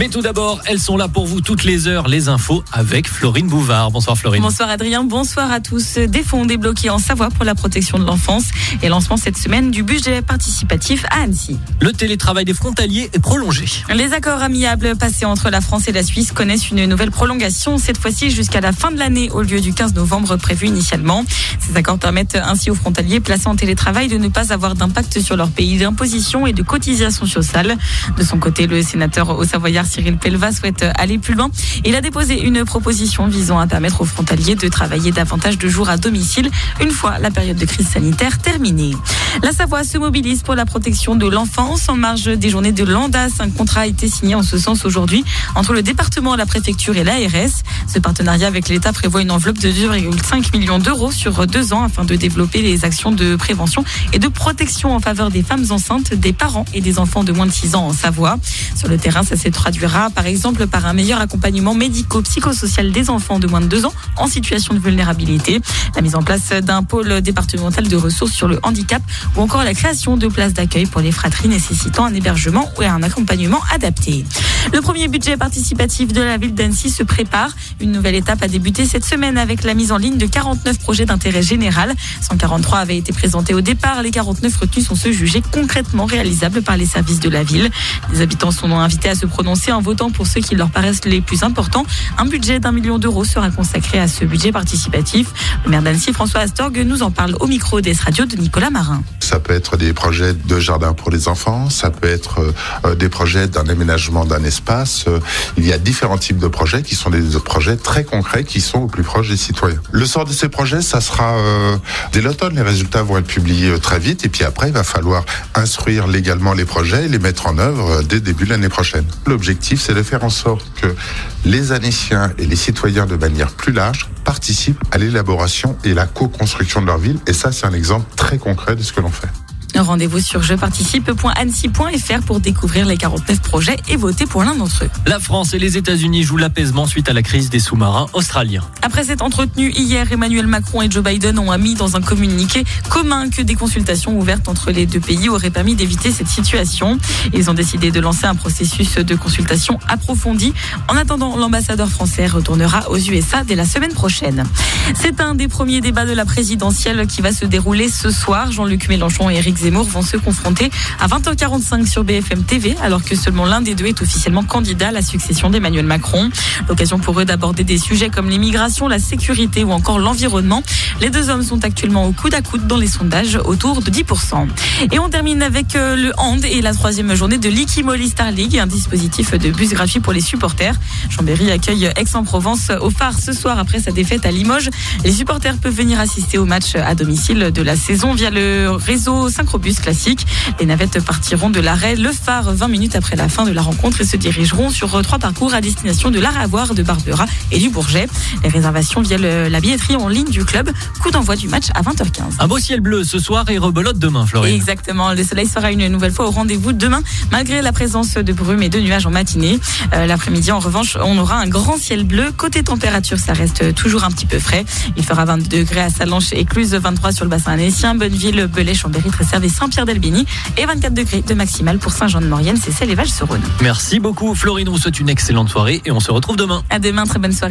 Mais tout d'abord, elles sont là pour vous toutes les heures, les infos avec Florine Bouvard. Bonsoir Florine. Bonsoir Adrien, bonsoir à tous. Des fonds débloqués en Savoie pour la protection de l'enfance et lancement cette semaine du budget participatif à Annecy. Le télétravail des frontaliers est prolongé. Les accords amiables passés entre la France et la Suisse connaissent une nouvelle prolongation, cette fois-ci jusqu'à la fin de l'année au lieu du 15 novembre prévu initialement. Ces accords permettent ainsi aux frontaliers placés en télétravail de ne pas avoir d'impact sur leur pays d'imposition et de cotisation sociale. De son côté, le sénateur haut-savoyard Cyril Pellevat souhaite aller plus loin. Il a déposé une proposition visant à permettre aux frontaliers de travailler davantage de jours à domicile une fois la période de crise sanitaire terminée. La Savoie se mobilise pour la protection de l'enfance en marge des journées de l'ANDAS. Un contrat a été signé en ce sens aujourd'hui entre le département, la préfecture et l'ARS. Ce partenariat avec l'État prévoit une enveloppe de 2,5 millions d'euros sur 2 ans afin de développer les actions de prévention et de protection en faveur des femmes enceintes, des parents et des enfants de moins de 6 ans en Savoie. Sur le terrain, ça se traduira par exemple par un meilleur accompagnement médico-psychosocial des enfants de moins de 2 ans en situation de vulnérabilité, la mise en place d'un pôle départemental de ressources sur le handicap ou encore la création de places d'accueil pour les fratries nécessitant un hébergement ou un accompagnement adapté. Le premier budget participatif de la ville d'Annecy se prépare. Une nouvelle étape a débuté cette semaine avec la mise en ligne de 49 projets d'intérêt général. 143 avaient été présentés au départ. Les 49 retenus sont ceux jugés concrètement réalisables par les services de la ville. Les habitants sont invités à se prononcer en votant pour ceux qui leur paraissent les plus importants. Un budget d'1 million d'euros sera consacré à ce budget participatif. Le maire d'Annecy, François Astorg, nous en parle au micro d'Es Radio de Nicolas Marin. Ça peut être des projets de jardin pour les enfants, ça peut être des projets d'un aménagement d'un espace. Il y a différents types de projets qui sont des projets très concrets qui sont au plus proche des citoyens. Le sort de ces projets, ça sera dès l'automne. Les résultats vont être publiés très vite et puis après, il va falloir instruire légalement les projets et les mettre en œuvre dès le début de l'année prochaine. L'objectif, c'est de faire en sorte que les Annéciens et les citoyens de manière plus large participent à l'élaboration et la co-construction de leur ville. Et ça, c'est un exemple très concret de ce que l'on fait. Rendez-vous sur jeparticipe.annecy.fr pour découvrir les 49 projets et voter pour l'un d'entre eux. La France et les États-Unis jouent l'apaisement suite à la crise des sous-marins australiens. Après s'être entretenus hier, Emmanuel Macron et Joe Biden ont admis dans un communiqué commun que des consultations ouvertes entre les deux pays auraient permis d'éviter cette situation. Ils ont décidé de lancer un processus de consultation approfondi. En attendant, l'ambassadeur français retournera aux USA dès la semaine prochaine. C'est un des premiers débats de la présidentielle qui va se dérouler ce soir. Jean-Luc Mélenchon et Éric Zemmour vont se confronter à 20h45 sur BFM TV, alors que seulement l'un des deux est officiellement candidat à la succession d'Emmanuel Macron. L'occasion pour eux d'aborder des sujets comme l'immigration, la sécurité ou encore l'environnement. Les deux hommes sont actuellement au coude à coude dans les sondages, autour de 10%. Et on termine avec le hand et la 3e journée de l'Ikimoli Star League, un dispositif de bus gratuit pour les supporters. Chambéry accueille Aix-en-Provence au phare ce soir après sa défaite à Limoges. Les supporters peuvent venir assister au match à domicile de la saison via le réseau Synchrobus classique. Les navettes partiront de l'arrêt Le Phare 20 minutes après la fin de la rencontre et se dirigeront sur 3 parcours à destination de l'Aravoir, de Barbera et du Bourget. Les réservations via la billetterie en ligne du club. Coup d'envoi du match à 20h15. Un beau ciel bleu ce soir et rebelote demain, Florine. Exactement. Le soleil sera une nouvelle fois au rendez-vous demain, malgré la présence de brumes et de nuages en matinée. L'après-midi, en revanche, on aura un grand ciel bleu. Côté température, ça reste toujours un petit peu frais. Il fera 22 degrés à Sallanches, Écluse, 23 sur le bassin annécien, Bonneville, Belay, Chambéry, Tresserve et Saint-Pierre-d'Albigny. Et 24 degrés de maximale pour Saint-Jean-de-Maurienne, c'est Celle et Val-sur-Rhône. Merci beaucoup, Florine. On vous souhaite une excellente soirée et on se retrouve demain. À demain, très bonne soirée.